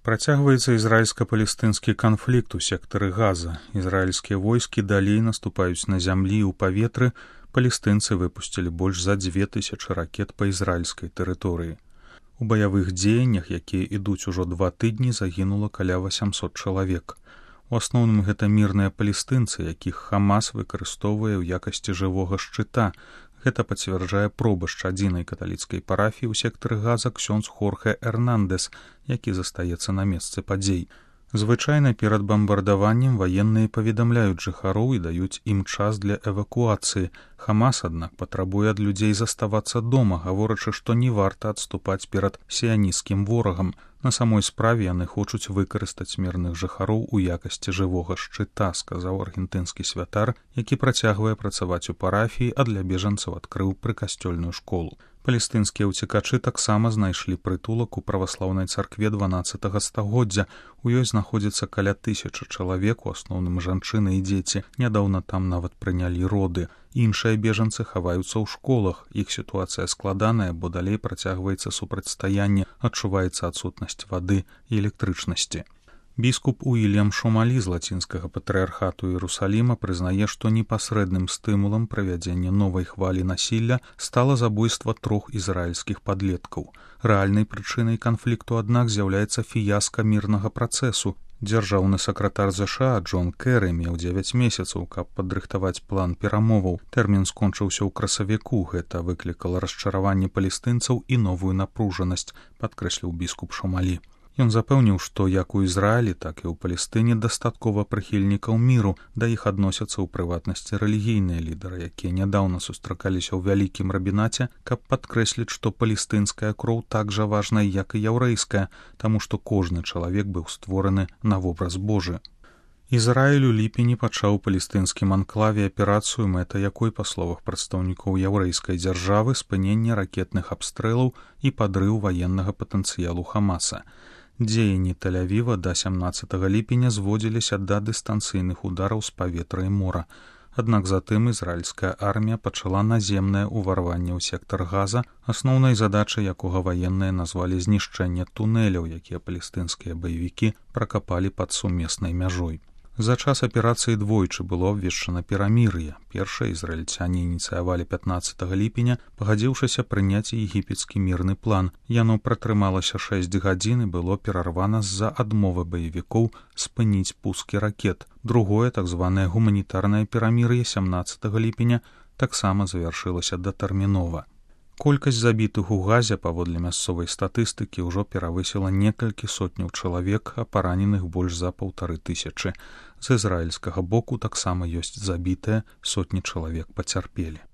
Працягваецца ізраільска-палестынскі канфлікт у сектары Газа. Ізраільскія войскі далей наступаюць на зямлі і ў паветры. Палестынцы выпусцілі больш за 2000 ракет па ізраільскай тэрыторыі. У баявых дзеяннях, якія ідуць ужо 2 тыдні, загінула каля 800 чалавек. У асноўным гэта мірныя палестынцы, якіх Хамас выкарыстоўвае ў якасці жывога шчыта. Гэта пацвярджае пробышч адзінай каталіцкай парафіі ў сектары Газа ксёндз Хорхе Эрнандес, які застаецца на месцы падзей. Звычайна перад бамбардаваннем ваенныя паведамляюць жыхароў і даюць ім час для эвакуацыі. Хамас, аднак, патрабуе ад людзей заставацца дома, гаворачы, што не варта адступаць перад сіянісцкім ворагам. На самой справе яны хочуць выкарыстаць мірных жыхароў у якасці жывога шчыта, сказаў аргентынскі святар, які працягвае працаваць у парафіі, а для бежанцаў адкрыў прыкасцёльную школу. Палестынскія ўцекачы таксама знайшлі прытулак у праваслаўнай царкве 12 стагоддзя. У ёй знаходзіцца каля 1000 чалавек, у асноўным жанчыны і дзеці. Нядаўна там нават прынялі роды. Іншыя бежанцы хаваюцца ў школах. Іх сітуацыя складаная, бо далей працягваецца супрацьстаянне, адчуваецца адсутнасць вады і электрычнасці. Біскуп Уільям Шомалі з лацінскага патрыархату Іерусаліма прызнае, што непасрэдным стымулам правядзення новай хвалі насілля стала забойства 3 ізраільскіх падлеткаў. Рэальнай прычынай канфлікту, аднак, з'яўляецца фіяска мірнага працэсу. Дзяржаўны сакратар ЗША Джон Кэры меў 9 месяцаў, каб падрыхтаваць план перамоваў. Тэрмін скончыўся ў красавіку. Гэта выклікала расчараванне палестынцаў і новую напружанасць, падкрэсліў біскуп Шомалі. Ён запэўніў, што як у Ізраілі, так і ў Палестыне дастаткова прыхільнікаў міру, да іх адносяцца ў прыватнасці рэлігійныя лідары, якія нядаўна сустракаліся ў вялікім рабінаце, каб падкрэсліць, што палестынская кроў так жа важная, як і яўрэйская, таму што кожны чалавек быў створаны на вобраз Божы. Ізраіль у ліпені пачаў у палестынскім анклаве аперацыю, мэта якой, па словах прадстаўнікоў яўрэйскай дзяржавы, спыненне ракетных абстрэлаў і падрыў ваеннага патэнцыялу Хамаса. Дзеянні Тель-Авіва да 17 ліпеня зводзіліся да дыстанцыйных удараў з паветра і мора. Аднак затым ізраільская армія пачала наземнае ўварванне ў сектар Газа, асноўнай задачай якога ваенныя назвалі знішчэнне тунэляў, якія палестынскія баевікі пракапалі пад сумеснай мяжой. За час аперацыі двойчы было абвешчана перамір'е. Першае ізраільцяне ініцыявалі 15 ліпеня, пагадзіўшыся прыняць егіпецкі мірны план. Яно пратрымалася 6 гадзін і было перарвана з-за адмовы баевікоў спыніць пускі ракет. Другое, так званае гуманітарнае перамір'е 17 ліпеня, таксама завяршылася датэрмінова. Колькасць забітых у Газе, паводле мясцовай статыстыкі, ўжо перавысіла некалькі сотняў чалавек, а параненых больш за 1500. З ізраільскага боку таксама ёсць забітыя, сотні чалавек пацярпелі.